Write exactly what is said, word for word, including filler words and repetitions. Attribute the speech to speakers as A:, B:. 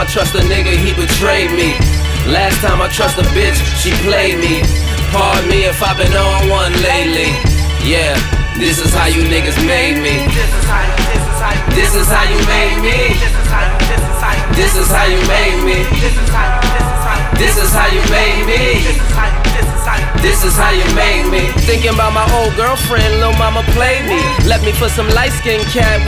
A: trust a nigga, he betrayed me. Last time I trust a bitch, she played me. Pardon me if I've been on one lately. Yeah, this is how you niggas made me. This is how you made me. This is how you made me. This is how you made me. This is how you made me. Thinking about my old girlfriend, lil' mama played me. Left me for some light-skinned cat.